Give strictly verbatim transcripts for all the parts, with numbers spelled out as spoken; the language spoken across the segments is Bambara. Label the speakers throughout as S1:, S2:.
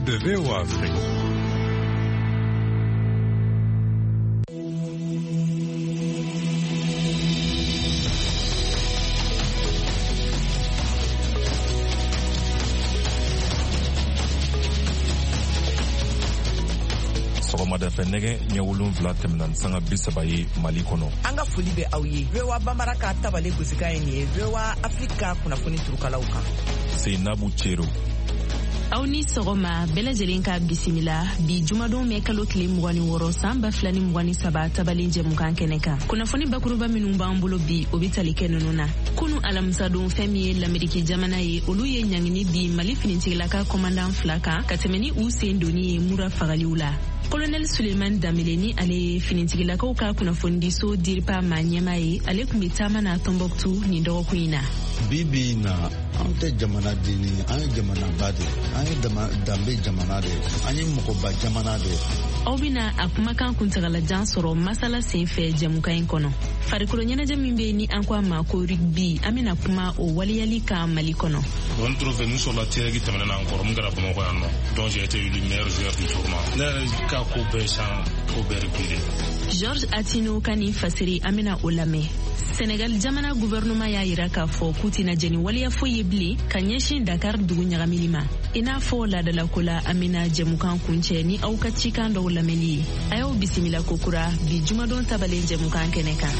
S1: de V O A Afrique.
S2: sɔgɔmada fɛ nɛgɛ ɲɛ wolonfila tɛmɛna sanga bi saba ye Mali kɔnɔ.
S3: An ka foli bɛ aw ye. V O A Bambara ka tabale gosika ye nin ye V O A Afrique ka kunnafoni turukalaw kan.
S2: Seinabu Cero.
S4: Aw ni sɔgɔma bɛɛ lajɛlen ka bisimila bi jumadon mɛ kalo tile mugan ni wɔɔrɔ san ba fila ni mugan ni saba tabalen jɛmukan kɛnɛ kan. Kunnafoni bakuruba minnu b'an bolo bi o bi tali kɛ ninnu na. Kunu alamisadon fɛn min ye l'Amérique jamana ye olu ye ɲangini di Mali finitigilaka kɔmandan fila kan ka tɛmɛ ni u sen doni ye mura fagaliw la. Colonel Suleiman Dambele ni ale ye finitigilakaw ka kunnafonidiso diripa ma ɲɛma ye ale kun bɛ taama na Tombouctou nin dɔgɔkun in na.
S5: Bibi na an tɛ jamana deni an ye jamana ba de an ye danbe jamana de an ye mɔgɔba jamana de.
S4: Aw bɛna a kumakan kuntagalajan sɔrɔ masala senfɛ jɛmukan in kɔnɔ. Farikolo ɲɛnajɛ min bɛ ni an ko a ma ko rugby an bɛna kuma o waliyali kan Mali kɔnɔ.
S6: On trouve nous sur la terre qui tɛmɛna encore mun kɛra Bamakɔ yan nɔ donc j'ai été élu meilleur joueur du tournoi. Ne yɛrɛ ka ko bɛɛ san ko bɛɛ reculer.
S4: George Atino ka nin fasiri an bɛna o lamɛn. Senegal jamana gouvernement y'a yira k'a fɔ k'u tɛna jɛni waleya foyi ye bilen ka ɲɛsin Dakar dugu ɲagamili ma. I n'a fɔ laadalako la an bɛna jɛmukan kuncɛ ni aw ka cikan dɔw lamɛnli ye. A y'aw bisimila kokura bi jumadon tabalen jɛmukan kɛnɛ kan.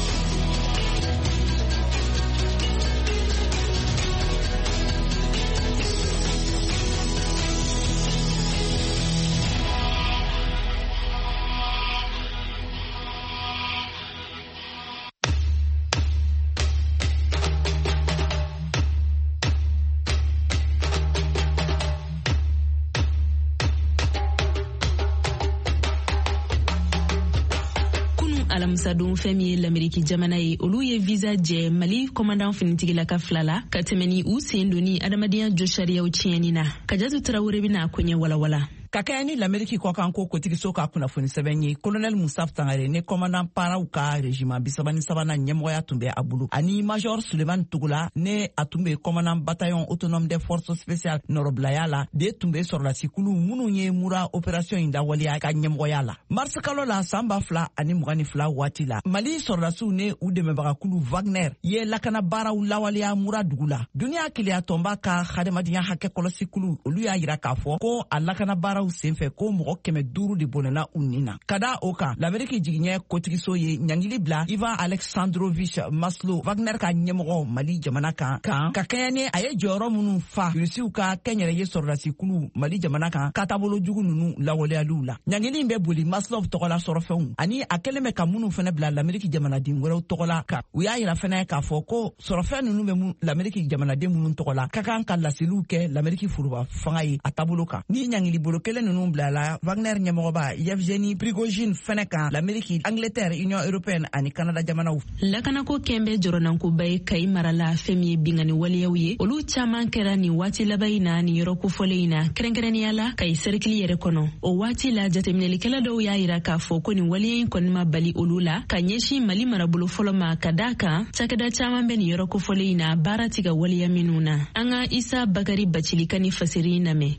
S4: Alamisadon fɛn min ye l'Amérique jamana ye olu ye visa jɛ Mali commandant finitigilaka fila la ka tɛmɛ ni u sen doni adamadenya jo sariyaw tiɲɛni na. Kajatu Tarawele bɛna a koɲɛ walawala.
S3: Ka kɛ ni l'Amérique kɔkan ko kotigiso ka kunnafoni sɛbɛn ye Colonel Moussaf Tangare ne commandant paraw ka régiment bisaba ni sabanan ɲɛmɔgɔya tun bɛ a bolo ani major Suleiman Tugula ne a tun bɛ commandant bataillon autonome des forces spéciales nɔrɔbilaya la de tun bɛ sɔrɔdasi kulu minnu ye mura opération in dawaleya ka ɲɛmɔgɔya la. Mars kalo la san ba fila ani mugan ni fila waati la Mali sɔrɔdasiw ne u dɛmɛbagakulu Wagner ye lakana baaraw lawaleya mura dugu la. Duniya keleya tɔnba ka hadamadenya hakɛ kɔlɔsi kulu olu y'a yira k'a fɔ ko a lakana baaraw senfɛ ko mɔgɔ kɛmɛ duuru de bɔnɛna u nin na. Ka da o kan l'Amérique jigiɲɛ kotigiso ye ɲangili bila Ivan Alexandrovich Maslow Wagner ka ɲɛmɔgɔ Mali jamana kan kan ka kɛɲɛ ni a ye jɔyɔrɔ minnu fa Rusiw ka kɛnyɛrɛye sɔrɔdasi kulu Mali jamana kan ka taabolo jugu ninnu lawaleyaliw la. Ɲangili bɛ boli Maslow tɔgɔla sɔrɔfɛnw ani a kɛlen bɛ ka minnu fɛnɛ bila l'Amérique jamanaden wɛrɛw tɔgɔla kan. U y'a yira fɛnɛ k'a fɔ ko sɔrɔfɛn ninnu bɛ l'Amérique jamanaden minnu tɔgɔla ka kan ka laseliw kɛ l'Amérique furuba fanga ye a taabolo kan. Ni ɲangili bolo kelen ninnu bilala Wagner ɲɛmɔgɔba Yevgeny Prigozhin fɛnɛ kan l'Amérique, Angleterre, Union européenne ani Canada jamanaw.
S4: Lakanako kɛnbɛ jɔrɔnankoba ye Kayi marala fɛn min ye bingani waleyaw ye olu caman kɛra ni waati laban in na ni yɔrɔ kofɔlen in na kɛrɛnkɛrɛnnenya la Kayi cercle yɛrɛ kɔnɔ. O waati la jateminɛlikɛla dɔw y'a yira k'a fɔ ko nin waleya in kɔni ma bali olu la ka ɲɛsin Mali marabolo fɔlɔ ma ka da kan cakɛda caman bɛ nin yɔrɔ kofɔlen in na baara ti ka waleya minnu na. An ka Isa Bakari Bacilika ni fasiri in lamɛn.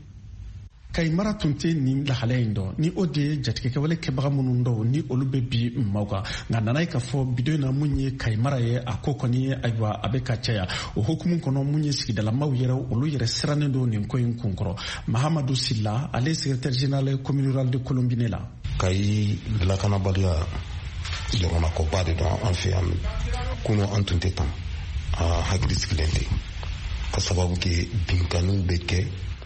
S7: Kayi mara tun tɛ nin lahalaya in dɔn ni o de ye jatigɛkɛwale kɛbaga minnu dɔw ni olu bɛ bi maaw kan nka nana ye k'a fɔ bidon in na mun ye Kayi mara ye a ko kɔni ayiwa a bɛ ka caya o hukumu kɔnɔ mun ye sigidalamaw yɛrɛ olu yɛrɛ sirannen don nin ko in kun kɔrɔ. Mahamadu Silla ale ye secrétaire général commune rurale de Colombine la.
S8: Kayi lakanabaliya jɔrɔnakɔba de don an fɛ yan kunu an tun tɛ tan a hakili sigilen tɛ ka sababu kɛ binkaniw bɛ kɛ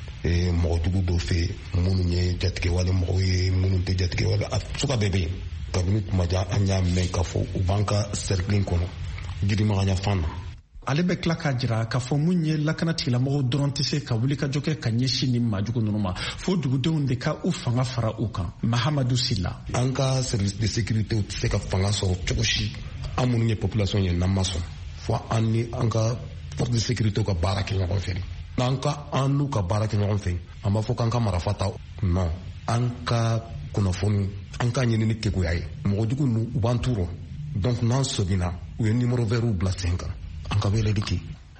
S8: mɔgɔ jugu dɔ fɛ minnu ye jatigɛwale mɔgɔw ye minnu tɛ jatigɛwale a suka bɛɛ bɛ yen kabini kuma jan an y'a mɛn k'a fɔ u b'an ka cercle kɔnɔ girimagaya fan na.
S7: Ale bɛ tila k'a jira k'a fɔ mun ye lakana tigilamɔgɔw dɔrɔn tɛ se ka wuli ka jɔ kɛ ka ɲɛsin ni maajugu ninnu ma fo dugudenw de ka u fanga fara u kan. Mahamadu Silla.
S8: An ka service de sécurité tɛ se ka fanga sɔrɔ cogo si an minnu ye population ye n'an ma sɔn fo an ni an ka force de sécurité ka baara kɛ ɲɔgɔn fɛ. N'an ka an n'u ka baara kɛ ɲɔgɔn fɛ an b'a fɔ k'an ka marifa ta non an ka kunnafoni an ka ɲini ni keguya ye mɔgɔ jugu ninnu u b'an turu donc n'an sɔbina u ye numéro vert bila sen kan an ka weleli kɛ.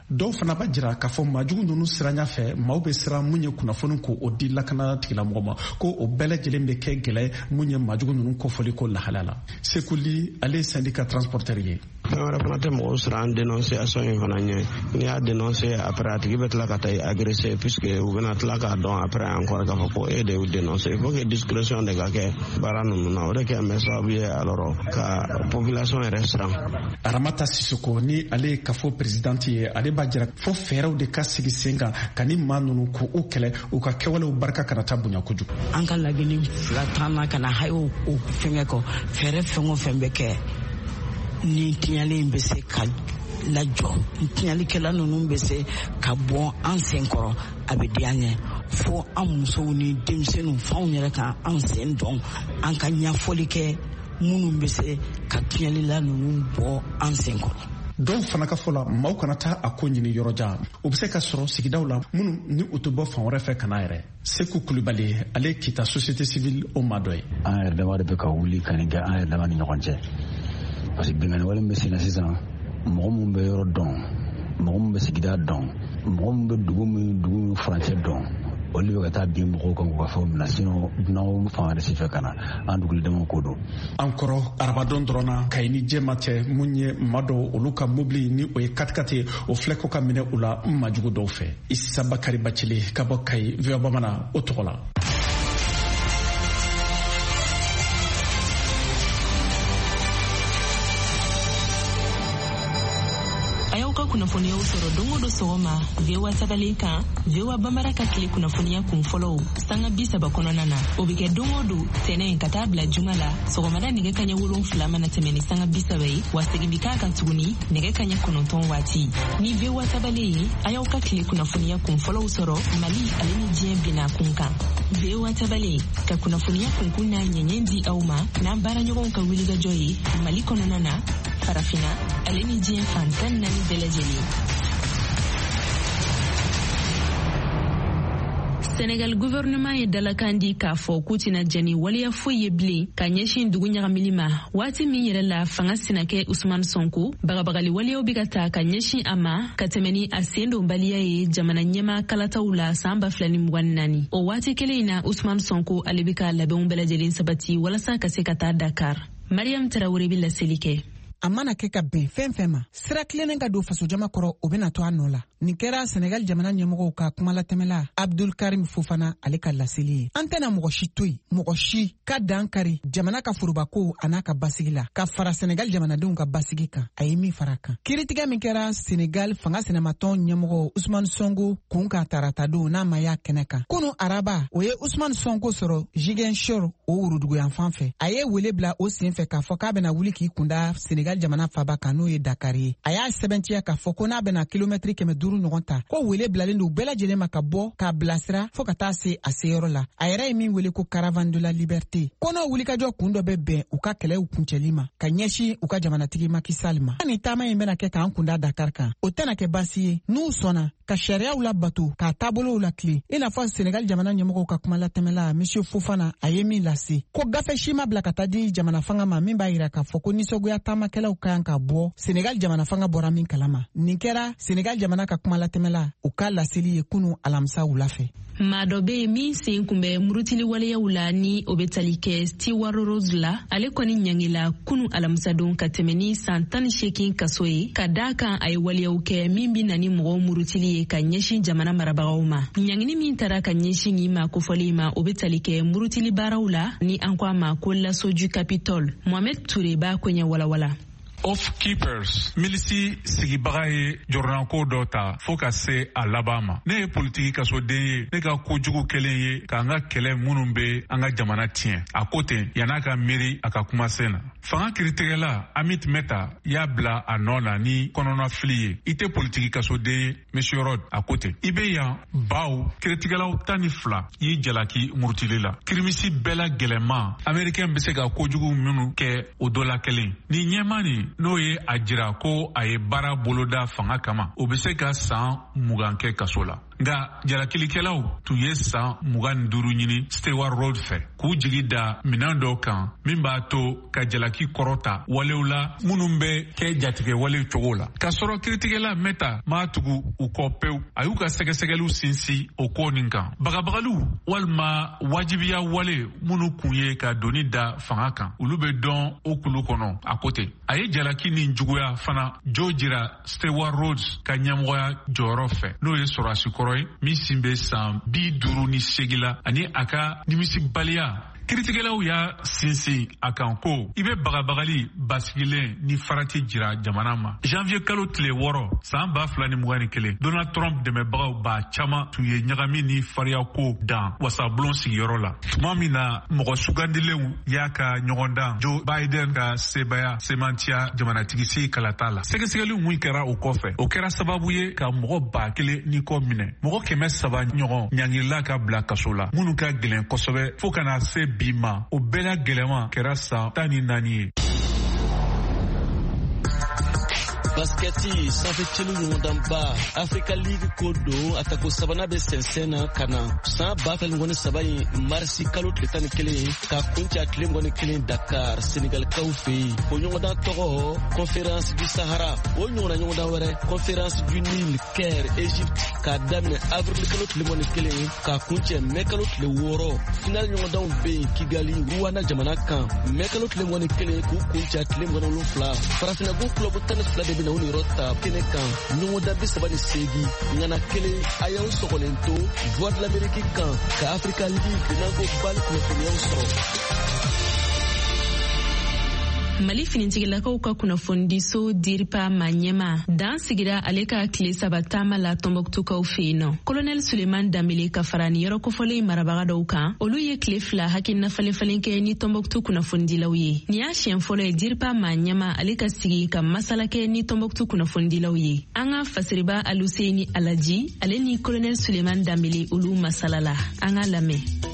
S7: dɔw fana b'a jira k'a fɔ maajugu ninnu siranya fɛ maaw bɛ siran mun ye kunnafoni ko o di lakana tigilamɔgɔ ma ko o bɛɛ lajɛlen bɛ kɛ gɛlɛya mun ye maajugu ninnu kɔfɔli ko lahalaya la. Sekuli ale ye syndicat transporteur ye.
S1: fɛn wɛrɛ fana tɛ mɔgɔw siran dénonciation in fana ɲɛ. N'i y'a dénoncer après a tigi bɛ tila ka taa agresser puisque u bɛna tila k'a dɔn après encore k'a fɔ ko e de y'u dénoncer. Il faut que discrétion de ka kɛ baara ninnu na o de kɛ mɛ sababu ye alors ka population yɛrɛ siran.
S7: Aramata Sisoko ni ale ye kafo présidente ye ale b'a jira fo fɛɛrɛw de ka sigi sen kan ka ni maa ninnu ko o kɛlɛ u ka kɛwalew barika kana taa bonya kojugu.
S9: An ka laɲini fila taama kana hayo o fɛngɛ kɔ fɛɛrɛ fɛn o fɛn bɛ kɛ ni tiɲɛli bɛ se ka lajɔ tiɲɛlikɛla ninnu bɛ se ka bɔ an sen kɔrɔ a bɛ di an ɲɛ fo an musow ni denmisɛnninw f'anw yɛrɛ kan an sen dɔn an ka ɲɛfɔli kɛ minnu bɛ se ka tiɲɛlila ninnu bɔ an sen kɔrɔ.
S7: Dɔw fana ka fɔ la maaw kana taa a ko ɲini yɔrɔ jan o bɛ se ka sɔrɔ sigidaw la minnu ni u tɛ bɔ fan wɛrɛ fɛ kana yɛrɛ. Seku Kulibali ale kita société civile o maa dɔ ye.
S10: An yɛrɛ dama de bɛ ka wuli ka nin kɛ an yɛrɛ dama ni ɲɔgɔn cɛ parce que bɛnkanni wale min bɛ sen na sisan mɔgɔ minnu bɛ yɔrɔ dɔn mɔgɔ minnu bɛ sigida dɔn mɔgɔ minnu bɛ dugu min dugu min furancɛ dɔn olu bɛ ka taa bin mɔgɔw kan k'u ka fɛnw minɛ sinon dunanw fan wɛrɛ si fɛ ka na an dugulidamaw ko don.
S7: An kɔrɔ arabadon dɔrɔn na Kayi ni jɛma cɛ mun ye maa dɔw olu ka mobili ni o ye katikati ye o filɛ ko ka minɛ u la majugu dɔw fɛ. Isa Bakari Bacili ka bɔ Kayi V O A Bamanan o tɔgɔ la.
S4: Kunnafoniyaw sɔrɔ don o don sɔgɔma V O A tabalen kan V O A Bambara ka tile kunnafoniya kun fɔlɔw sanga bi saba kɔnɔna na o bɛ kɛ don o don tɛnɛ ka taa bila juma la sɔgɔmada nɛgɛ kaɲɛ wolonfila mana tɛmɛ ni sanga bi saba ye wa segin bi k'a kan tuguni nɛgɛ kaɲɛ kɔnɔntɔn waati ni V O A tabalen ye a y'aw ka tile kunnafoniya kun fɔlɔw sɔrɔ Mali ale ni diɲɛ bina kun kan V O A tabalen ka kunnafoniya kunkun n'a ɲɛɲɛ di aw ma n'an baaraɲɔgɔnw ka wulikajɔ ye Mali kɔnɔna na farafina ale ni diɲɛ fan tan naani bɛɛ lajɛlen. Senegal gouvernement ye dalakan di k'a fɔ k'u tɛna jɛni waleya foyi ye bilen ka ɲɛsin dugu ɲagamili ma waati min yɛrɛ la fanga sinakɛ Usmane Sonko bagabagali waleyaw bɛ ka ta ka ɲɛsin a ma ka tɛmɛ ni a sen donbaliya ye jamana ɲɛma kalataw la san ba fila ni mugan ni naani o waati kelen in na Usmane Sonko ale bɛ ka labɛnw bɛɛ lajɛlen sabati walasa ka se ka taa Dakar. Mariam Tarawele bɛ laseli kɛ.
S11: A mana kɛ ka bɛn fɛn fɛn ma sira tilennen ka don fasojama kɔrɔ o bɛna to a nɔ la nin kɛra Senegal jamana ɲɛmɔgɔw ka kumalatɛmɛla Abdul Karim Fofana ale ka laseli ye. An tɛna mɔgɔ si to yen mɔgɔ si ka dan kari jamana ka forobakow a n'a ka basigi la ka fara Senegal jamanadenw ka basigi kan a ye min fara kan. Kiritigɛ min kɛra Senegal fanga sɛnɛmatɔn ɲɛmɔgɔ Usmane Sonko kun ka tarata don n'a ma y'a kɛnɛ kan. Kunu araba o ye Usmane Sonko sɔrɔ Ziguinchor o wuruduguyan fan fɛ a ye wele bila o sen fɛ k'a fɔ k'a bɛna wuli k'i kunda Senegal jamana faba kan n'o ye Dakar ye. A y'a sɛbɛntiya k'a fɔ ko n'a bɛna kilomɛtiri kɛmɛ duuru ɲɔgɔn ta ko wele bilalen don bɛɛ lajɛlen ma ka bɔ k'a bilasira fo ka taa se a seyɔrɔ la. A yɛrɛ ye min wele ko Caravane de la Liberté. Ko n'o wulikajɔ kun dɔ bɛ bɛn u ka kɛlɛw kuncɛli ma ka ɲɛsin u ka jamanatigi Macky Sall ma. Ni taama in bɛna kɛ k'an kunda Dakar kan o tɛna kɛ baasi ye n'u sɔnna ka sariyaw labato k'a taabolow lakile i n'a fɔ Senegal jamana ɲɛmɔgɔw ka kumalatɛmɛla Monsieur Fofana a ye min lase ko gafe si ma bila ka taa di jamana fanga ma min b'a yira k'a fɔ ko nisɔgoya taamakɛlaw ka kan ka bɔ Senegal jamana fanga bɔra min kalama. Nin kɛra Senegal jamana ka kumalatɛmɛla u ka laseli ye kunu alamisa wula fɛ.
S4: Maa dɔ bɛ min sen kun bɛ murutili waleyaw la ni o bɛ tali kɛ Stewart Rose la ale kɔni ɲangila kunu alamisadon ka tɛmɛ ni san tan ni seegin kaso ye ka daa kan a ye waleyaw kɛ min bi na ni mɔgɔw murutili ye ka ɲɛsin jamana marabagaw ma. Ɲangini min taara ka ɲɛsin nin ma kofɔli ma o bɛ tali kɛ murutili baaraw la ni an ko a ma ko Lasoju Capitol. Mohamed Toure b'a ko ɲɛ walawala.
S12: Off keepers milisi sigibaga ye jɔrɔnako dɔ ta fo ka se a laban ma. Ne ye politiki kasoden ye ne ka kojugu kelen ye k'an ka kɛlɛ minnu bɛ an ka jamana tiɲɛ a ko ten yan'a ka miiri a ka kumasen na. Fanga kiritigɛla Amit Meta y'a bila a nɔ na ni kɔnɔnafili ye. I tɛ politiki kasoden ye Monsieur Rod a ko ten. I bɛ yan baw kiritigɛlaw tan ni fila y'i jalaki murutili la. Kirimisi bɛɛ la gɛlɛnman Américain bɛ se ka kojugu minnu kɛ o dɔ la kelen. Ni ɲɛma ni n'o ye a jira ko a ye baara boloda fanga kama o bɛ se ka san mugan kɛ kaso la. Nga jalakilikɛlaw tun ye san mugan ni duuru ɲini Stewart Road fɛ k'u jigi da minɛn dɔw kan min b'a to ka jalaki kɔrɔta walew la minnu bɛ kɛ jatigɛ wale cogo la. K'a sɔrɔ kiiritigɛla Mɛta m'a tugu u kɔ pewu a y'u ka sɛgɛsɛgɛliw sinsin o ko nin kan. Bagabagaliw walima wajibiya wale minnu kun ye ka doni da fanga kan olu bɛ dɔn o kulu kɔnɔ a ko ten. A ye jalaki nin juguya fana jo jira Stewart Rhodes ka ɲɛmɔgɔya jɔyɔrɔ fɛ n'o ye sɔrɔsi kɔrɔ ye min sin bɛ san bi duuru ni segin la ani a ka nimisibaliya. Kiiritigɛlaw y'a sinsin a kan ko i bɛ bagabagali basigilen ni farati jira jamana ma. Janvier kalo tile wɔɔrɔ san ba fila ni mugan ni kelen Donald Trump dɛmɛbagaw ba caman tun ye ɲagami ni fariya ko dan wasabulon sigiyɔrɔ la. Tuma min na mɔgɔ sugandilenw y'a ka ɲɔgɔndan Joe Biden ka sebaya semantiya jamanatigisi kalata la. Sɛgɛsɛgɛliw mun kɛra o kɔfɛ o kɛra sababu ye ka mɔgɔ ba kelen ni kɔ minɛ. Mɔgɔ kɛmɛ saba ɲɔgɔn ɲangirila ka bila kaso la minnu ka gɛlɛn kosɛbɛ fo kana se bi ma o bɛɛ la gɛlɛman kɛra san tan ni naani ye.
S13: Basketi sanfɛ celu ɲɔgɔndanba Africa League ko don a tako sabanan bɛ sɛnsɛn na ka na san ba fila ni mugan ni saba in marisi kalo tile tan ni kelen ka kuncɛ a tile mugan ni kelen Dakar Senegalikaw fɛ yen. O ɲɔgɔndan tɔgɔ Conférence du Sahara. O ɲɔgɔnna ɲɔgɔndan wɛrɛ Conférence du Nil Caire Égypte k'a daminɛ avril kalo tile mugan ni kelen ka kuncɛ mai kalo tile wɔɔrɔ. Final ɲɔgɔndanw bɛ yen Kigali Rwanda jamana kan mai kalo tile mugan ni kelen k'u kuncɛ a tile mugan ni wolonwula. Farafinna club tan ni fila de bɛ na u ni yɔrɔ ta kɛnɛ kan ɲɔgɔndan bi saba ni seegin ŋana kelen a y'aw sɔgɔlen to Voix de l'Amérique kan ka Africa League nanko bali kunnafoniyaw sɔrɔ.
S4: Mali finitigilakaw ka kunnafonidiso Diripa Manyema dan sigira ale ka tile saba taama la Tombouctou fɛ yen nɔ. Colonel Suleiman Dambele ka fara ni yɔrɔ kofɔlen marabaga dɔw kan olu ye tile fila hakilina falen-falen kɛ ni Tombouctou kunnafonidilaw ye. Ni y'a siɲɛ fɔlɔ ye Diripa Manyema ale ka sigi ka masala kɛ ni Tombouctou kunnafonidilaw ye. An ka fasiriba Aluseni Alaji ale ni Colonel Suleiman Dambele olu masala la. An ka lamɛn.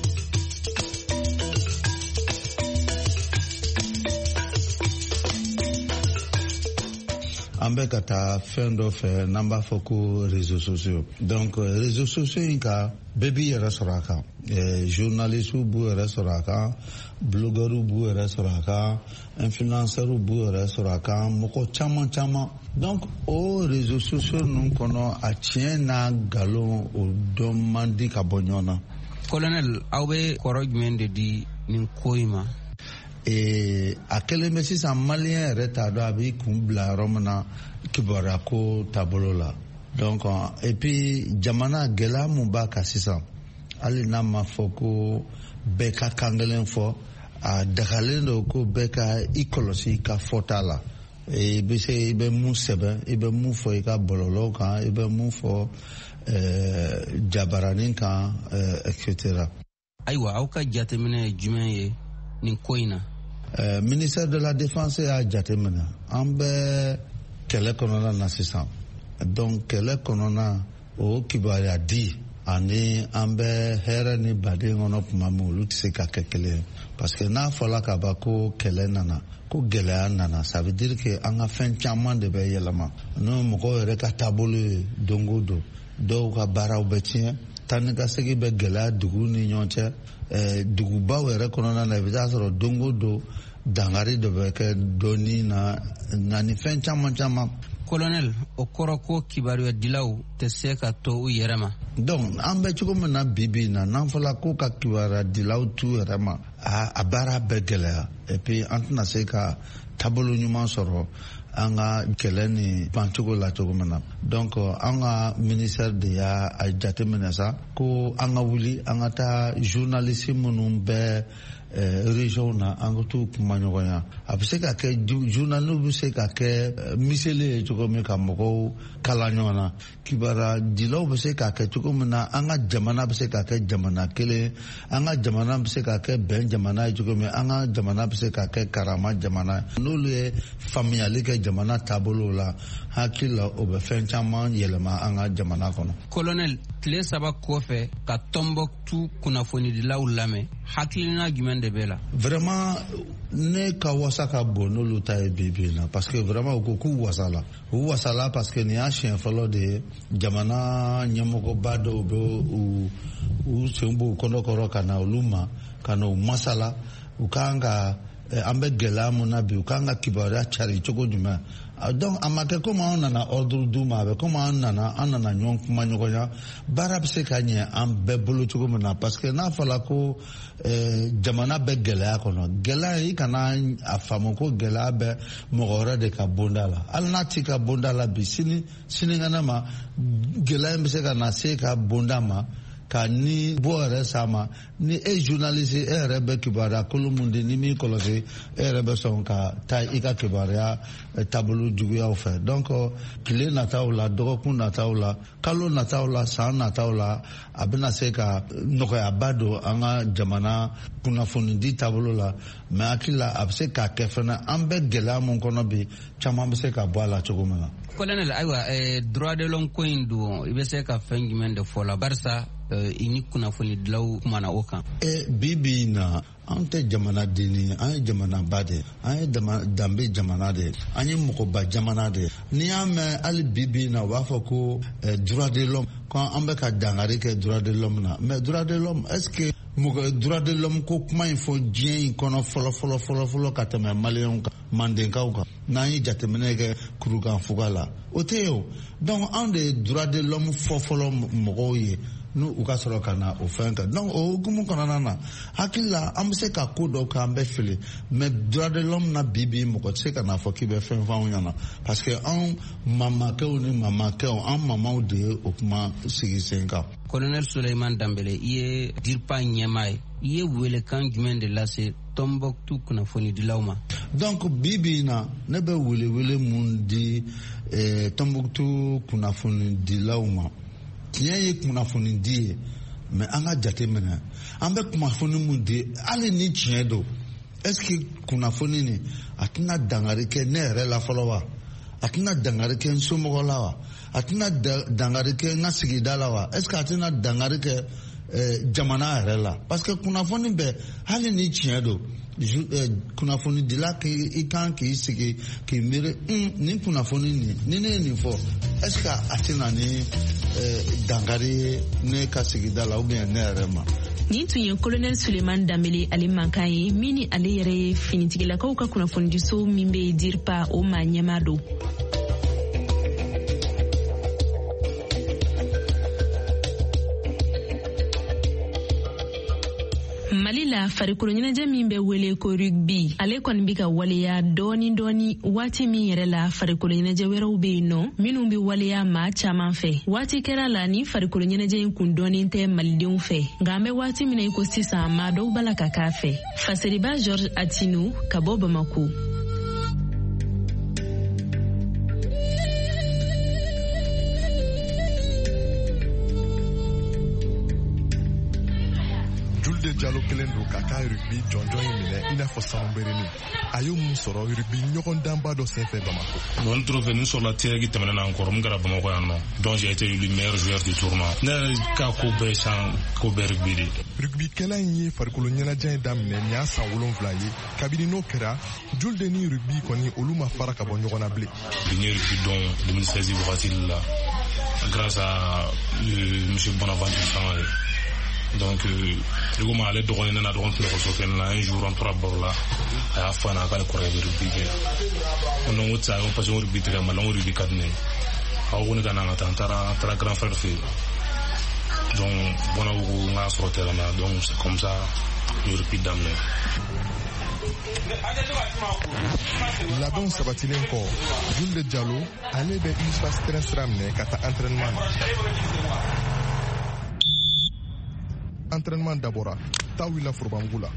S5: An bɛ ka taa fɛn dɔ fɛ n'an b'a fɔ ko réseaux sociaux. Donc réseaux sociaux in ka bɛɛ b'i yɛrɛ sɔrɔ a kan. Journalistes b'u yɛrɛ sɔrɔ a kan, blogueurs b'u yɛrɛ sɔrɔ a kan, influenceurs b'u yɛrɛ sɔrɔ a kan, mɔgɔ caman caman. Donc o réseaux sociaux ninnu kɔnɔ a tiɲɛ n'a nkalon o dɔn man di ka bɔ ɲɔgɔn na.
S14: Colonel, aw bɛ kɔrɔ jumɛn de di nin ko in ma?
S5: Et a kelen bɛ sisan maliyɛn yɛrɛ t'a dɔn a b'i kun bila yɔrɔ min na kibaruya ko taabolo la. Donc et puis jamana gɛlɛya mun b'a kan sisan hali n'a ma fɔ ko bɛɛ ka kan kelen fɔ a dagalen don ko bɛɛ ka i kɔlɔsi i ka fɔta la. I bɛ se i bɛ mun sɛbɛn i bɛ mun fɔ i ka bɔlɔlɔw kan i bɛ mun fɔ jabaranin kan et cetera.
S14: Ayiwa aw ka jateminɛ ye jumɛn ye nin ko in na?
S5: Euh, ministère de la Défense y'a jateminɛ an bɛ kɛlɛ kɔnɔna na sisan. Donc kɛlɛ kɔnɔna o kibaruya di ani an bɛ hɛrɛ ni baden kɔnɔ tuma min olu tɛ se ka kɛ kelen ye. Parce que n'a fɔla ka ban ko kɛlɛ nana ko gɛlɛya nana ça veut dire que an ka fɛn caman de bɛ yɛlɛma. N'o mɔgɔw yɛrɛ ka taabolo ye don o don dɔw ka baaraw bɛ tiɲɛ taa ni ka segin bɛ gɛlɛya duguw ni ɲɔgɔn cɛ. Dugubaw yɛrɛ kɔnɔna na i bɛ taa sɔrɔ don o don dangari dɔ bɛ kɛ dɔɔni na na ni fɛn caman caman.
S14: Colonel, o kɔrɔ ko kibaruya dilaw tɛ se ka to u yɛrɛ ma.
S5: Donc an bɛ cogo min na bi bi in na n'an fɔla ko ka kibaruya dilaw t'u yɛrɛ ma a baara bɛɛ gɛlɛya et puis an tɛna se ka taabolo ɲuman sɔrɔ an ka kɛlɛ ni bancogo la cogo min na. Donc an ka ministère de y'a jateminɛ sa ko an ka wuli an ka taa journaliste minnu bɛ région na an ka t'u kuma ɲɔgɔnya. A bɛ se ka kɛ journalistes bɛ se ka kɛ miseli ye cogo min ka mɔgɔw kala ɲɔgɔn na. Kibaruya dilaw bɛ se ka kɛ cogo min na an ka jamana bɛ se ka kɛ jamana kelen an ka jamana bɛ se ka kɛ bɛn jamana ye cogo min an ka jamana bɛ se ka kɛ karama jamana ye. N'olu ye faamuyali kɛ jamana taabolo la hakili la o bɛ fɛn caman yɛlɛma an ka jamana kɔnɔ.
S14: Colonel, tile saba kɔfɛ ka Tombouctou kunnafonidilaw lamɛn hakilina jumɛn de bɛ la?
S5: Vraiment ne ka wasa ka bon n'olu ta ye bibi na parce que vraiment u ko k'u wasala u wasala parce que nin y'a siɲɛ fɔlɔ de ye jamana ɲɛmɔgɔba dɔw bɛ u u sen b'u kɔnɔkɔrɔ ka na olu ma ka na u masala u kan ka an bɛ gɛlɛya mun na bi u kan ka kibaruya cari cogo jumɛn donc a ma kɛ komi an nana ordre d'u ma a bɛ komi an nana an nana ɲɔgɔn kuma ɲɔgɔnya baara bɛ se ka ɲɛ an bɛɛ bolo cogo min na parce que n'a fɔra ko jamana bɛ gɛlɛya kɔnɔ gɛlɛya i kana a faamu ko gɛlɛya bɛ mɔgɔ wɛrɛ de ka bonda la hali n'a t'i ka bonda la bi sini sinikɛnɛ ma gɛlɛya in bɛ se ka na se ka bonda ma ka ni bɔ yɛrɛ s'a ma ni e journaliste e yɛrɛ bɛ kibaruya kolon mun di ni min kɔlɔsi e yɛrɛ bɛ sɔn ka taa i ka kibaruya taabolo juguyaw fɛ donc tile nataw la dɔgɔkun nataw la kalo nataw la san nataw la a bɛna se ka nɔgɔyaba don an ka jamana kunnafonidi taabolo la mais hakili la a bɛ se k'a kɛ fana an bɛ gɛlɛya mun kɔnɔ bi caman bɛ se ka bɔ a la cogo min na.
S14: Colonel, ayiwa droit de l'homme ko in don i bɛ se ka fɛn jumɛn de fɔ la barisa i ni kunnafoni dilaw kumana o kan.
S5: bi bi in na an tɛ jamanaden ye an ye jamanaba de an ye danbe jamana de an ye mɔgɔba jamana de n'i y'a mɛn hali bi bi in na u b'a fɔ ko droit de l'homme ko an bɛ ka dangari kɛ droit de l'homme na mais droit de l'homme est ce que mɔgɔ droit de l'homme ko kuma in fɔ diɲɛ in kɔnɔ fɔlɔ fɔlɔ fɔlɔ fɔlɔ ka tɛmɛ maliyɛnw kan mandenkaw kan n'an ye jateminɛ kɛ kurukanfuga la o tɛ yen o donc anw de ye droit de l'homme fɔ fɔlɔ mɔgɔw ye n'u u ka sɔrɔ ka na o fɛn kan donc o hukumu kɔnɔna na hakili la an bɛ se ka ko dɔw kɛ an bɛ fili mais droit de l'homme na bi bi mɔgɔ tɛ se ka n'a fɔ k'i bɛ fɛn fɔ anw ɲɛna parce que anw mamakɛw ni mamakɛw an mamaw de ye o kuma sigi sen kan.
S14: Colonel Suleiman Dambele i ye DIRPA ɲɛmaa ye i ye welekan jumɛn de lase Tombouctou kunnafonidilaw ma.
S5: donc bi bi in na ne bɛ welewele mun di Tombouctou kunnafonidilaw ma tiɲɛ ye kunnafoni di ye mais an ka jate minɛ an bɛ kunnafoni mun di hali ni tiɲɛ don est ce que kunnafoni nin a tɛna dangari kɛ ne yɛrɛ la fɔlɔ wa a tɛna dangari kɛ n somɔgɔ la wa a tɛna dangari kɛ n ka sigida la wa est ce que a tɛna dangari kɛ jamana yɛrɛ la parce que kunnafoni bɛ hali ni tiɲɛ don kunnafoni dila k'i kan k'i sigi k'i miiri nin kunnafoni nin ni ne ye nin fɔ est ce que a tɛna ni dangari ne ka sigida la ou bien ne yɛrɛ ma.
S4: Nin tun ye Colonel Suleiman Dambele ale mankan ye min ni ale yɛrɛ ye finitigilakaw ka kunnafonidiso min bɛ DIRPA o maa ɲɛmaa don. Mali la farikolo ɲɛnajɛ min bɛ wele ko rugby ale kɔni bɛ ka waleya dɔɔni dɔɔni waati min yɛrɛ la farikolo ɲɛnajɛ wɛrɛw bɛ yen nɔ minnu bɛ waleya maa caman fɛ waati kɛra la ni farikolo ɲɛnajɛ in kun dɔɔni tɛ malidenw fɛ nka an bɛ waati min na i ko sisan maa dɔw b'a la ka k'a fɛ Faseriba George Atinu ka bɔ Bamako.
S15: Jalo kelen do ka taa rugby jɔnjɔn in minɛ i n'a fɔ sanubɛrɛni a ye mun sɔrɔ rugby ɲɔgɔn danba dɔ senfɛ Bamako.
S6: Bon trophée nin sɔrɔla Tiregi tɛmɛnen na encore mun kɛra Bamako yan nɔ donc j'ai été élu meilleur joueur du tournoi. Ne yɛrɛ ka ko bɛɛ san ko bɛɛ rugby de.
S15: Rugbykɛla in ye farikolo ɲɛnajɛ in daminɛ nin y'a san wolonwula ye kabini n'o kɛra Julde ni rugby kɔni olu ma fara ka bɔ ɲɔgɔn na bilen.
S6: N ye rugby dɔn deux mille seize wagati la grâce à monsieur Bonaventure Sangare. Donc dugu ma ale dɔgɔnin nana dɔgɔnin tun ekɔliso kɛ na un jour an tora baro la a y'a fɔ n na k'ale kɔrɔkɛ bɛ rugby kɛ donc o tɛ se a ye parce que o rugby tɛ kɛ Mali la o rugby ka di ne ye a ko ne ka na n ka taa n taara n taara grand frère fɛ yen donc bɔnna ko n k'a sɔrɔ terrain na donc c'est comme ça n ye rugby daminɛ.
S15: Labɛnw sabatilen kɔ Julde Jalo ale bɛ U S P A S terrain sira minɛ ka taa entraînement na. Entraînement d'abord ta wila forobangu la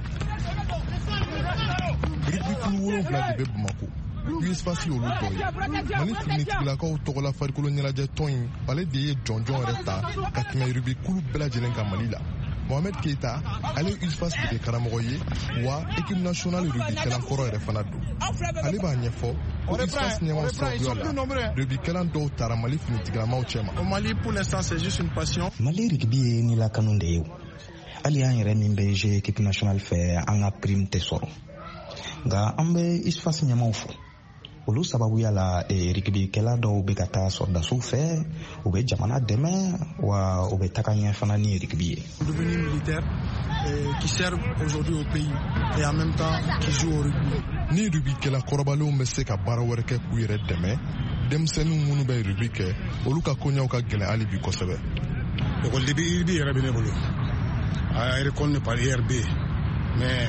S15: rugby kulu wolonwula de bɛ Bamako U S P A S olu dɔ ye Mali finitigilakaw tɔgɔla farikolo ɲɛnajɛ tɔn in ale de ye jɔnjɔn yɛrɛ ta ka tɛmɛ rugby kulu bɛɛ lajɛlen kan Mali la. Mohamed Keita ale U S P A S dege karamɔgɔ ye wa équipe nationale rugby kɛlankɔrɔ yɛrɛ fana don ale b'a ɲɛfɔ ko U S P A S ɲɛmaw sababuya la rugby kɛlan dɔw taara Mali finitigilamaw cɛma.
S16: Au Mali pour l'instant c'est juste une passion.
S17: Mali rugby ye ni lakanu de ye
S16: ali an yɛrɛ min bɛ jeu équipe nationale fɛ an ka prime tɛ sɔrɔ nka an bɛ isfas ɲɛmaw fɔ olu sababuya la rugby-kɛla dɔw bɛ ka taa sɔrɔdasiw fɛ u bɛ jamana dɛmɛ wa u bɛ taga ɲɛ fana ni rugby ye.
S17: Devenus militaires qui servent aujourd'hui au pays et en même temps qui jouent au rugby.
S15: Ni rugby-kɛla kɔrɔbalenw bɛ se ka baara wɛrɛ kɛ k'u yɛrɛ dɛmɛ denmisɛnninw minnu bɛ rugby kɛ olu ka koɲɛw ka gɛlɛn hali bi kosɛbɛ.
S17: École de rugby yɛrɛ bɛ ne bolo a école ne par I R B mais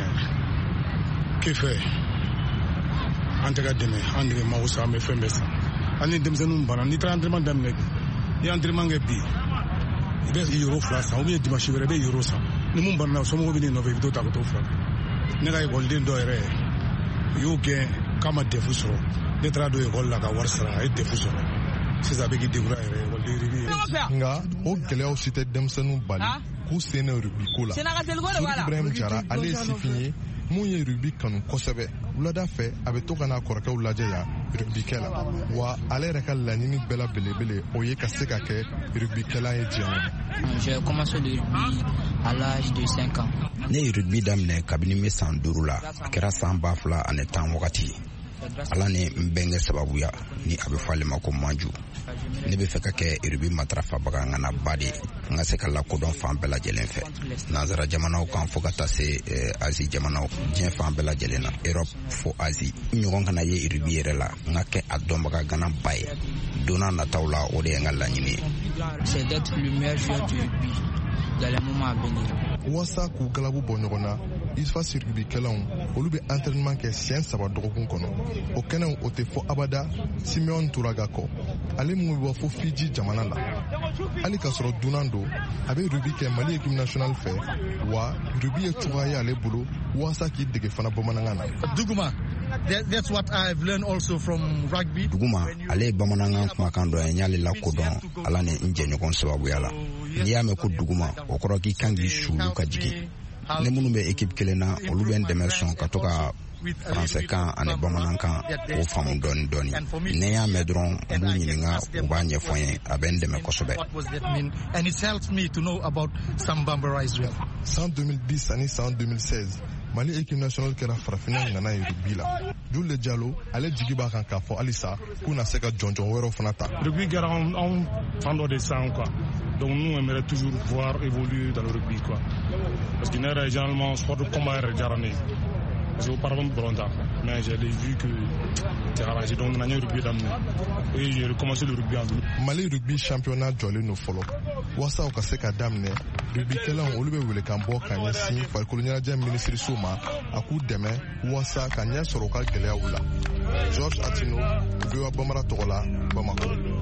S17: que faire an tɛ ka dɛmɛ an de bɛ maaw san an bɛ fɛn bɛɛ san hali ni denmisɛnninw banna n'i taara entraînement daminɛ bi n'i ye entraînement kɛ bi i bɛ euro fila san ou bien dimanche wɛrɛ i bɛ euro san ni mun banna somɔgɔw bɛ n'i nɔfɛ i bɛ t'o ta ka t'o furakɛ ne ka école dɔ yɛrɛ u y'o gɛn k'a ma defu sɔrɔ ne taara don école la ka wari sara a ye defu sɔrɔ sisan a bɛ k'i débrouiller a yɛrɛ école
S15: nka o gɛlɛyaw si tɛ denmisɛnninw bali k'u sen na rugby ko la Sori Ibrahim Jara ale ye sifin ye mun ye rugby kanu kosɛbɛ wulada fɛ a bɛ to ka n'a kɔrɔkɛw lajɛ yan rugby-kɛla wa ale yɛrɛ ka laɲini bɛɛ la belebele o ye ka se ka kɛ rugby-kɛla ye diɲɛ kɔnɔ.
S18: J'ai commencé le rugby à l'âge de cinq ans.
S16: Ne ye rugby daminɛ kabini n bɛ san duuru la a kɛra san ba fila ani tan wagati ala ni n bɛnkɛ sababuya ni a bɛ fɔ ale ma ko manju ne bɛ fɛ ka kɛ rugby matarafabaga ŋanaba de n ka se ka lakodɔn fan bɛɛ lajɛlen fɛ nanzara jamanaw kan fo ka taa se azi jamanaw diɲɛ fan bɛɛ lajɛlen na Europe fo azi n ɲɔgɔn kana ye rugby yɛrɛ la n ka kɛ a dɔnbaga ganaba ye donna nataw la o de ye n ka laɲini ye.
S18: C'est d'être le meilleur joueur du rugby dans les moments à venir.
S15: Wasa k'u galabu bɔ ɲɔgɔn na isfas rugby-kɛlaw olu bɛ entraînement kɛ siɲɛ saba dɔgɔkun kɔnɔ o kɛnɛw o tɛ fɔ abada Simeon Touraga kɔ ale mun bɛ bɔ fo Fiji jamana la hali ka sɔrɔ dunan don a bɛ rugby kɛ Mali équipe nationale fɛ wa rugby ye cogoya ye ale bolo wasa k'i dege fana bamanankan na.
S17: Duguma, that's what I've learned also from rugby.
S16: Duguma ale ye bamanankan kumakan dɔ ye n y'ale lakodɔn ala ni n jɛɲɔgɔn sababuya la n'i y'a mɛn ko duguma o kɔrɔ k'i kan k'i suulu ka jigin ne minnu bɛ équipe kelen na olu bɛ n dɛmɛ sɔn ka to ka faransɛkan ani bamanankan o faamu dɔɔni dɔɔni ne y'a mɛn dɔrɔn n b'u ɲininka u b'a ɲɛfɔ n ye a bɛ n dɛmɛ kosɛbɛ.
S15: san deux mille dix ani san deux mille seize Mali équipe nationale kɛra farafinna ŋana ye rugby la Jules Diallo ale jigi b'a kan k'a fɔ halisa k'u na se ka jɔnjɔn wɛrɛw fana ta.
S6: Rugby kɛra anw fan dɔ de san quoi donc nous on aimerait toujours voir évoluer dans le rugby quoi parce que ne yɛrɛ généralement sport de combat yɛrɛ diyara ne ye parce que auparavant ballon ta mais j'ai vu que c'est arrangé donc nana n ye rugby daminɛ et j'ai recommencé le rugby en ville.
S15: Mali rugby championnat jɔlen no fɔlɔ wasa o ka se ka daminɛ rugby-kɛlaw olu bɛ wele kan bɔ ka ɲɛsin farikolo ɲɛnajɛ minisiriso ma a k'u dɛmɛ wasa ka ɲɛ sɔrɔ u ka gɛlɛyaw la. Georges Atino V O A Bambara tɔgɔ la Bamako.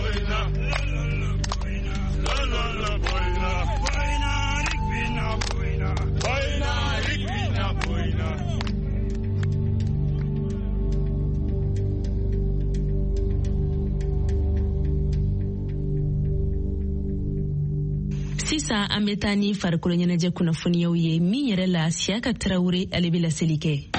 S4: Sisan an bɛ taa ni farikolo ɲɛnajɛ kunnafoniyaw ye min yɛrɛ la Siyaka Tarawele ale bɛ laseli kɛ.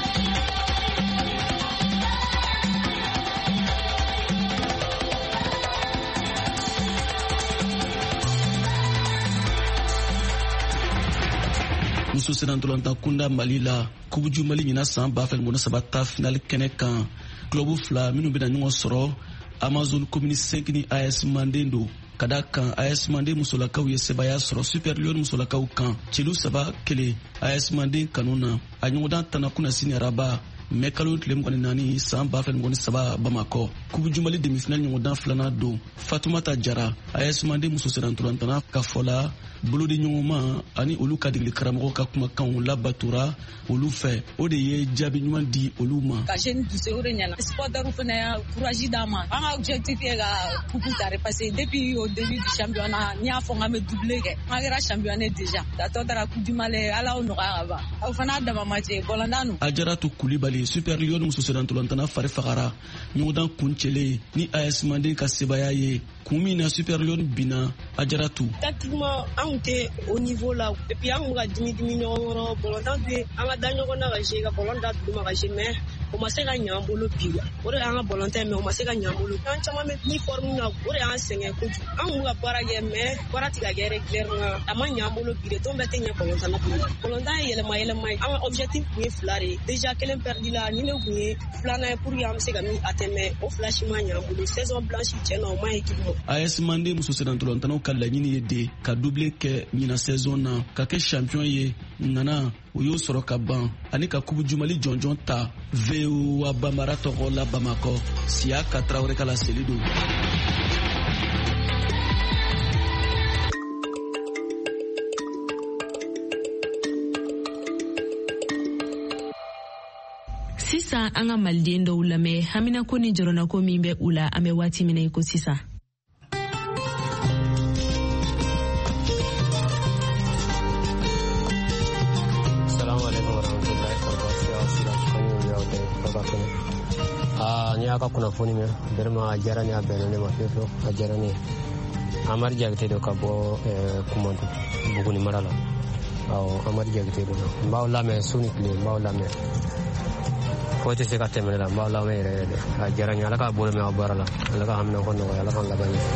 S13: muso senantolanta kunda Mali la kubuju Mali ɲina san ba fila saba ta finali kɛnɛ kan club fila minnu bɛna ɲɔgɔn sɔrɔ Amazon Commune cinq ni A S Mandé do ka da kan A S Mandé musolakaw ye sebaya sɔrɔ Super Lion musolakaw kan celu saba kelen A S Mandé kanu na a ɲɔgɔndan tana kuna sini araba mɛ kalo tile mugan ni naani san ba fila ni saba Bamakɔ kubuju Mali demi-finale ɲɔgɔndan filanan don Fatumata Jara A S Mandé muso senantolantana ka fɔla bolo de ɲɔgɔnma ani olu ka degeli karamɔgɔ ka kumakanw labatura olu fɛ o de ye jaabi ɲuman di olu ma.
S19: Ka jeune poussé o de ɲɛna supporter fana ya courage d'a ma an ka objectif ye ka coupe ta repasser depuis au début du championnat ni y'a fɔ k'an bɛ doubler kɛ an kɛra champion déjà ka tɔ taara coupe du Mali ala o nɔgɔya ka ban aw fana dama match bɔlɔndan Ajaratu
S13: Kulibali Super Lion muso senantolantana fari fagara ɲɔgɔndan kuncɛlen ni A S Mandé ka sebaya ye kun min na Super Lion bina Ajaratu.
S20: Tactiquement an tɛ au niveau la et puis an ka dimi dimi ɲɔgɔn kɔrɔ bɔlɔntan tɛ an ka da ɲɔgɔn na ka jouer ka bɔlɔn da duguma ka jouer mais o ma se ka ɲan bolo bi wa o de y'an ka volontaire mais o ma se ka ɲan bolo an caman bɛ uniforme na o de y'an sɛgɛn kojugu an kun ka baara kɛ mais baara tɛ ka kɛ régulièrement a ma ɲan bolo bi de tɔn bɛɛ tɛ ɲɛ volontaire na volontaire ye yɛlɛma yɛlɛma ye an ka objectif kun ye fila de ye déjà kelen perdu la ni ne kun ye filanan ye pour que an bɛ se ka min atteindre o fila si ma ɲan bolo saison blanche tiɲɛ na o ma équipe ma.
S13: A S Mandé muso sɛnɛntɔlɔntanaw ka laɲini ye de ka double kɛ ɲina saison na ka kɛ champion ye nana o y'o sɔrɔ ka ban ani ka kubu jumali jɔnjɔn ta V O A Bamara tɔgɔ la Bamakɔ Siya ka Traoré ka laseli don.
S4: Sisan an ka maliden dɔw lamɛn haminako ni jɔrɔnako min bɛ u la an bɛ waati min na i ko sisan.
S21: Ni aka kunnafoni mɛn vraiment a diyara ne a bɛnna ne ma fiyewu fiyewu a diyara ne ye Amadu Jakite do ka bɔ Kumantu Buguni mara la awɔ Amadu Jakite do n b'aw lamɛn su ni tile n b'aw lamɛn foyi tɛ se ka tɛmɛ ne la n b'aw lamɛn yɛrɛ yɛrɛ de a diyara n ye Ala k'a bolo mɛn aw baara la Ala ka haminako nɔgɔya Ala k'an laban ɲɛ.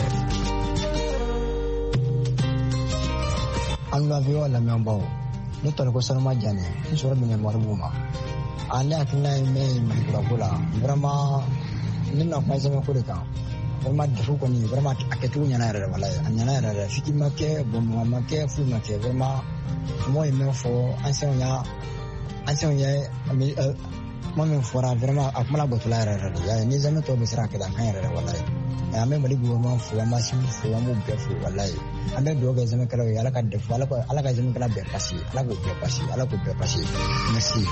S22: An lamɛn lamɛnbaw ne tɔgɔ ko Sanuma Jane n sɔrɔ minɛ Moribo ma ale hakilina ye min ye Malikura la vraiment ne bɛna kuma zɛmɛ ko de kan vraiment defu kɔni vraiment a kɛcogo ɲɛna yɛrɛ walayi a ɲɛna yɛrɛ yɛrɛ fiti ma kɛ bɔnbɔn ma kɛ foyi ma kɛ vraiment mɔgɔ ye min fɔ ancienw y'a ancienw ye kuma min fɔra vraiment a kuma la bɔtɔla yɛrɛ yɛrɛ de y'a ni zɛmɛ tɔw bɛ se ka kɛ a kan yɛrɛ yɛrɛ walayi an bɛ Mali gouvernement fo an b'a sini fo an b'u bɛɛ fo walayi an bɛ dugawu kɛ zɛmɛkɛlaw ye Ala ka defu Ala ka zɛmɛkɛla bɛɛ pasi Ala k'o bɛɛ pasi Ala k'o bɛɛ pasi merci.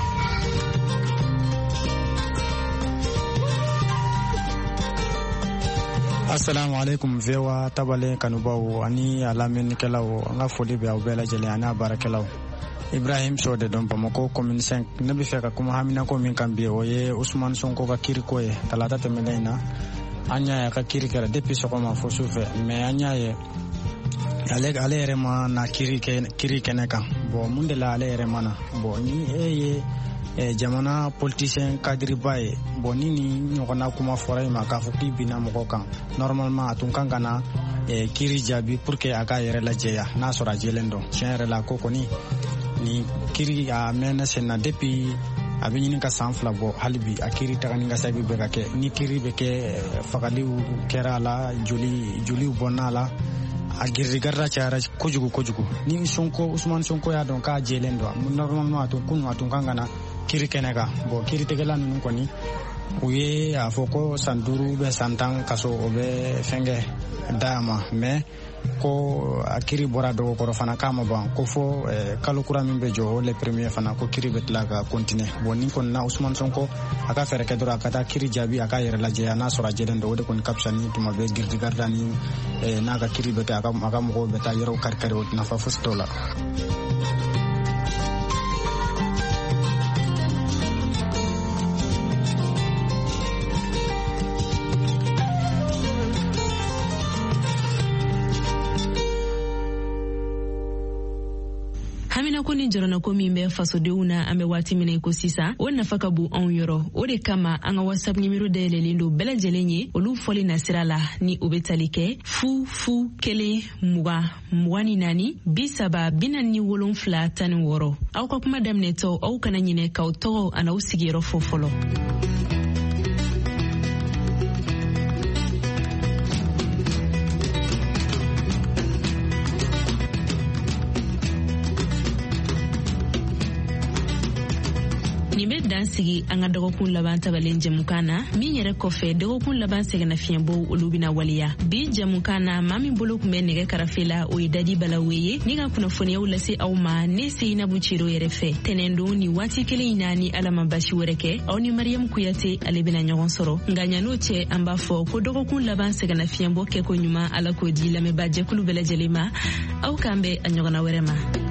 S23: Assalamu alaikum vewa tabale kanubaw ani alamenikelaw an ka foli bɛ aw bɛɛ lajɛlen ani a baarakɛlaw Ibrahim Sode don Bamako commune cinq ne bɛ fɛ ka kuma haminako min kan bi o ye Ousmane Sonko ka kiriko ye talata tɛmɛnen in na an y'a ye a ka kiri kɛra depuis sɔgɔma fo sufɛ mais an y'a ye ale ale yɛrɛ ma na kiri kiri kɛnɛ kan bon mun de la ale yɛrɛ ma na bon ni e ye Eh, jamana politicien kadiriba ye bon ni ni ɲɔgɔnna kuma fɔra ma k'a fɔ k'i bina mɔgɔ kan normalement a tun kan ka na eh, kiri jaabi pour que a k'a yɛrɛ lajɛya n'a sɔrɔ a jɛlen dɔn tiɲɛ yɛrɛ la ko kɔni ni kiri a mɛnna sen na depuis a bɛ ɲini ka san fila bɔ hali bi a kiri tagani ka sababu bɛ ka kɛ ni kiri bɛ kɛ eh, fagaliw kɛra a la joli joliw bɔnna a la a girigara cayara kojugu kojugu ni Sonko Ousmane Sonko y'a dɔn k'a jɛlen dɔn normalement a tun kunu a tun kan ka na kiri kɛnɛ kan bon kiritigɛla ninnu kɔni u ye a fɔ ko san duuru bɛ san tan kaso o bɛ fɛnkɛ da ma mais ko a kiri bɔra dɔgɔ kɔrɔ fana k'a ma ban ko fɔ eh, kalo kura min bɛ jɔ o le premier fana ko kiri bɛ tila ka continuer bon ni kɔni na Ousmane Sonko a ka fɛɛrɛ kɛ dɔrɔn a ka taa kiri jaabi a ka yɛrɛ lajɛ n'a sɔrɔ a jɛlen don o de kɔni ka fisa ni tuma bɛ girdigarda ni eh, n'a ka kiri bɛ kɛ a ka a ka mɔgɔw bɛ taa yɔrɔw kari-kari o nafa fosi t'o la.
S4: ko ni jarana ko min bɛ fasodenw na an bɛ waati min na ko sisan o nafa ka bon anw yɔrɔ o de kama an ka WhatsApp numéro dayɛlɛlen don bɛɛ lajɛlen ye olu fɔli na sira la ni o bɛ tali kɛ fu fu kelen mugan mugan ni naani bi saba bi naani ni wolonfila tan ni wɔɔrɔ aw ka kuma daminɛtɔ aw kana ɲinɛ k'aw tɔgɔ ani aw sigiyɔrɔ fɔ fɔlɔ. Dan sigi an ka dɔgɔkun laban tabalen jɛmukan na min yɛrɛ kɔfɛ dɔgɔkun laban sɛgɛnna fiɲɛbɔ olu bɛna waliya bi jɛmukan na maa min bolo tun bɛ nɛgɛ karafe la o ye Dadi Balawe ye ni ka kunnafoniyaw lase aw ma ne Seinabu Ciro yɛrɛ fɛ tɛnɛndon ni waati kelen in na ni Ala ma basi wɛrɛ kɛ aw ni Mariam Kuyate ale bɛna ɲɔgɔn sɔrɔ nka ɲan'o cɛ an b'a fɔ ko dɔgɔkun laban sɛgɛnna fiɲɛbɔ kɛko ɲuman Ala k'o di lamɛnba jɛkulu bɛɛ lajɛlen ma aw k'an bɛn a ɲɔgɔnna wɛrɛ ma.